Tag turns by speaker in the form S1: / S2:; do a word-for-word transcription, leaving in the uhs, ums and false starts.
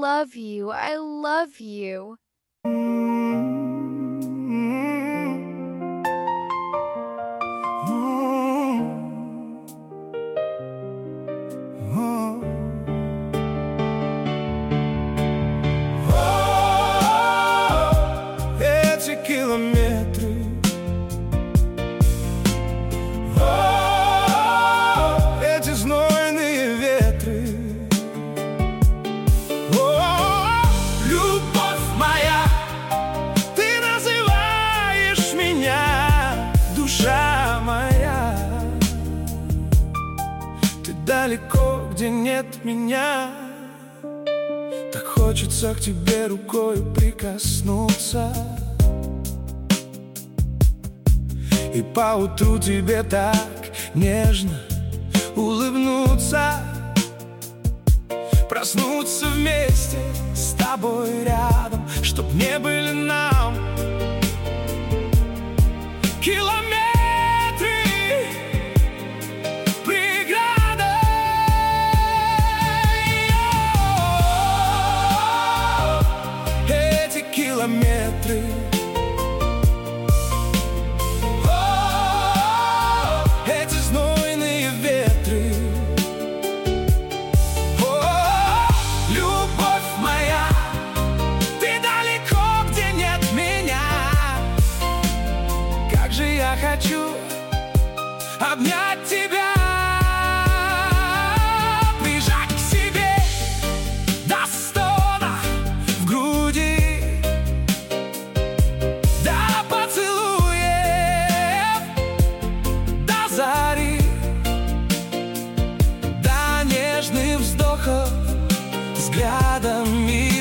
S1: love you, I love you.
S2: Эти километры, о, эти знойные ветры, о, любовь моя, ты называешь меня, душа моя. Ты далеко, где нет меня, так хочется к тебе рукой прикоснуться, и поутру тебе так нежно улыбнуться, проснуться вместе с тобой рядом, чтоб не были нам километры преградой. Эти километры, эти знойные ветры, о, любовь моя, ты далеко, где нет меня. Как же я хочу обнять тебя, прижать к себе до стона в груди, до поцелуев, до зари, до нежных вздохов взглядами.